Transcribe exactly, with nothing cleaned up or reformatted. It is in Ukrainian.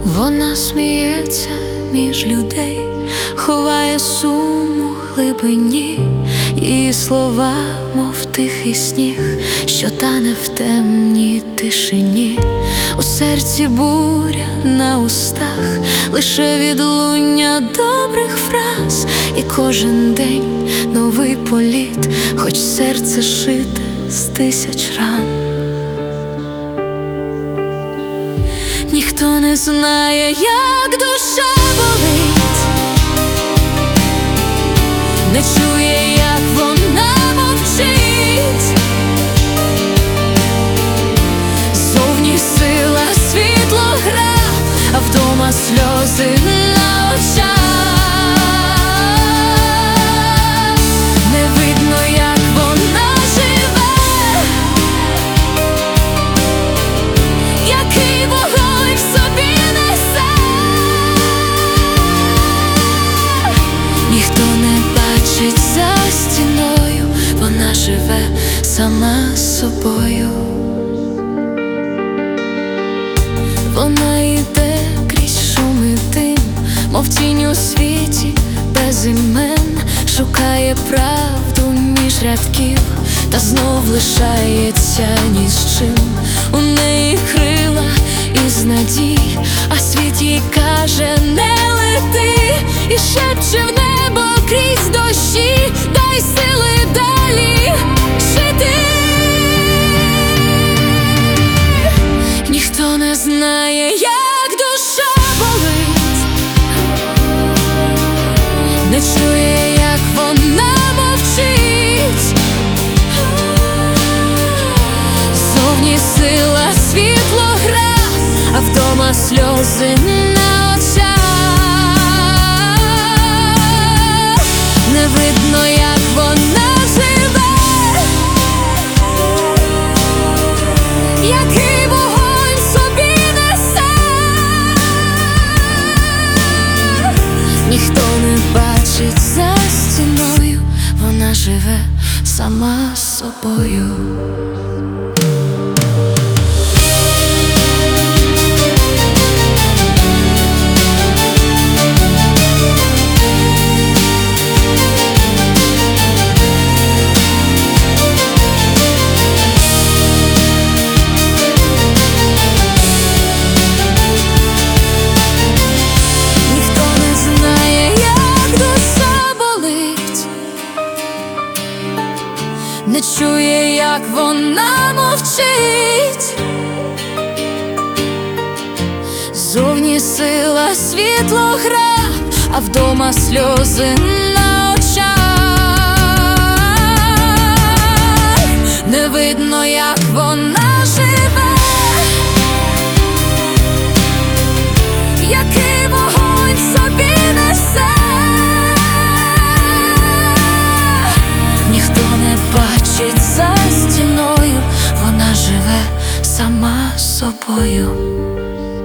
Вона сміється між людей, ховає сум у глибині, її слова, мов тихий сніг, що тане в темній тишині. У серці буря, на устах лише відлуння добрих фраз, і кожен день новий політ, хоч серце шите з тисяч ран. Ніхто не знає, як душа болить, не чує, як вона мовчить. Зовні сила, світло, гра, а вдома сльози на очах. Не видно, як вона живе, який вогонь в собі несе. Ніхто не бачить за стіною, вона живе сама з собою. Вона йде крізь шум і дим, мов тінь у світі без імен, шукає правду між рядків, та знов лишається ні з чим. У неї крила із надій, а світ їй каже: не лети, і шепче в небо крізь дощі: дай сили далі жити. Ніхто не знає, як душа болить, не чує, як вона мовчить. Зовні сила, світло, гра, а вдома сльози на очах. Не видно, як вона живе, який вогонь собі несе. Ніхто не бачить за стіною, вона живе сама з собою. Не чує, як вона мовчить. Зовні сила, світло, гра, а вдома сльози на очах. Не видно, як вона живе, який вогонь собі несе. Ніхто не бачить за стіною, вона живе сама з собою.